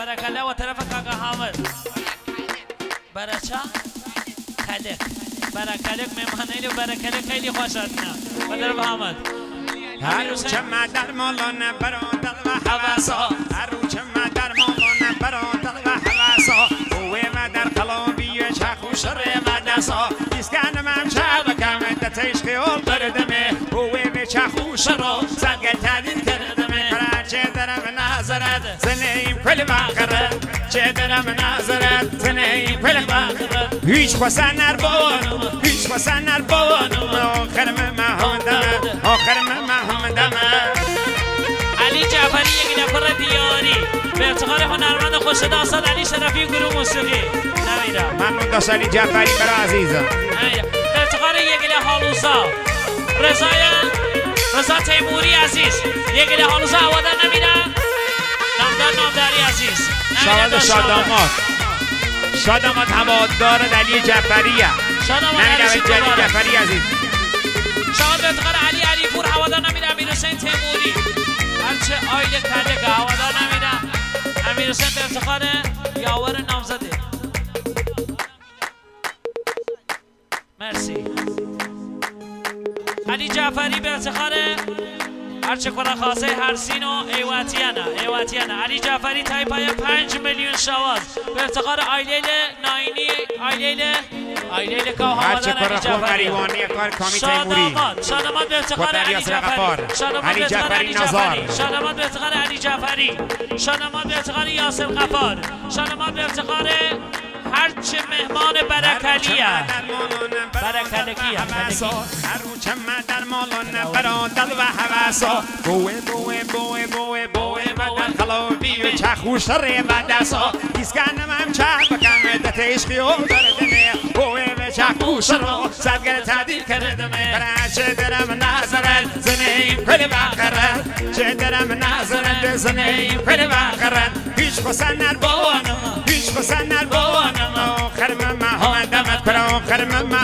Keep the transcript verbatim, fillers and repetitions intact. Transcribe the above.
بارك الله وطرف كاكا حامد برچا خلق بارك الله مهمانه و بارك الله خیلی خوشتنا وطرف حامد هر چه مادر مولانه برادر و حواسا هر چه مادر مولانه برادر و حواسا اوه مادر قلبی چخوش ره مدرسا دیسکن من شبکم دتش خیال بردمه اوه به چخوش رو زنگل تدین کردمه کرد چه درم نظرت زنیم کل بخرد چه درم نظرت زنیم کل بخرد هیچ خوصن نربانم هیچ خوصن نربانم آخرم محمدم آخرم محمدم علی جعفری یک نفر دیاری به افتخار هنرمند خوش داستان علی شرفی گروه موسیقی نمیرم ممنون داشت علی جعفری برای عزیزم به افتخار یک حالوسا رضای رضا تیموری عزیز یک حالوسا هوادار نمیرم نامدار نامداری عزیز شاد شادامات شادامات هوادار علی جعفریه شادامات علی جعفری عزیز شاد به افتخار علی علی پور هوادار نمیرم امیر حسین تیموری هرچه آیل کرده که هوادار نمیرم امیر حسین به افتخار یاور نامزده مرسی علی جعفری به افتخار هرچه کنه خواسته هرسین و ایواتیانا ایواتیانا علی جعفری تایپای پنج میلیون شواز به افتخار آیلیل ناینی آیلیل آیلیل که هوادار علی جعفری شادامات شادامات به افتخار علی جعفری شادامات به افتخار علی جعفری شادامات به افتخار علی جعفری شادامات به افتخار یاسر غفار شادامات به افتخار هرچه مهمان برکلیه برکلگی هر چه مادر مولانه برادر و حواسا بوه بوه بوه بوه بوه مادر قلبی و چخوش ره مدرسا دیسکنم هم چه بکم دتش خیال بردمه بوه و چخوش رو زدگر تدیل کردمه برای چه درم نظرت زنیم کل بخرد چه درم نظرت زنیم کل بخرد هیچ خوصن نربانم هیچ خوصن نربانم آخرم محمدمت پر آخرم